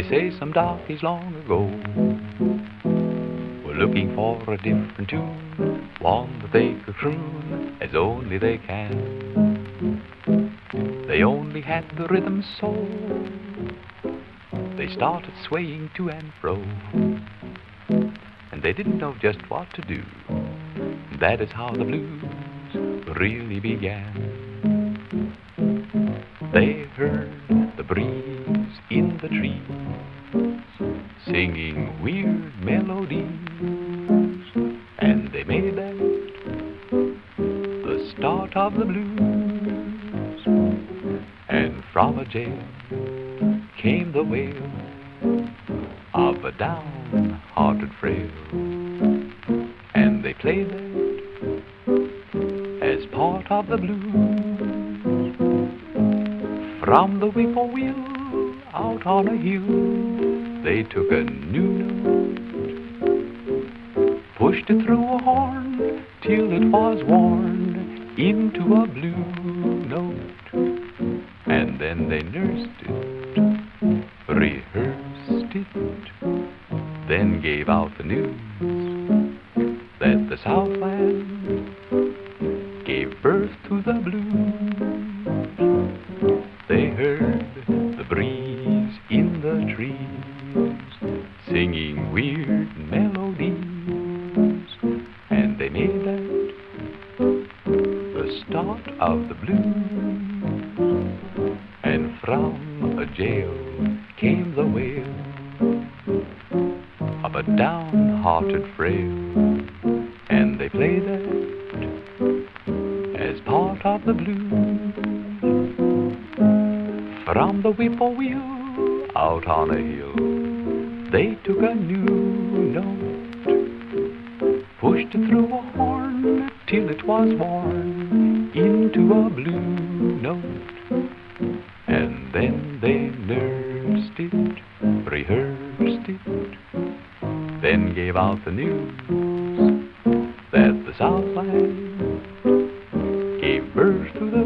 say some darkies long ago were looking for a different tune, one that they could croon as only they can. They only had the rhythm soul. They started swaying to and fro, and they didn't know just what to do. That is how the blues really began. They heard the breeze in the trees singing weird melodies, and they made that the start of the blues. And from a jail came the wail of a downhearted frail, and they played that as part of the blues. From the whippoorwill out on a hill, they took a new note, pushed it through a horn till it was worn into a blue note, and then they nursed it, rehearsed it, then gave out the news that the Southland gave birth to the blues. They heard the breeze in the trees singing weird melodies, and they made that the start of the blues. And from a jail came the wail of a downhearted frail, and they played that as part of the blues. From the whippoorwill out on a hill, they took a new note, pushed it through a horn till it was worn into a blue note, and then they nursed it, rehearsed it, then gave out the news that the Southland gave birth to the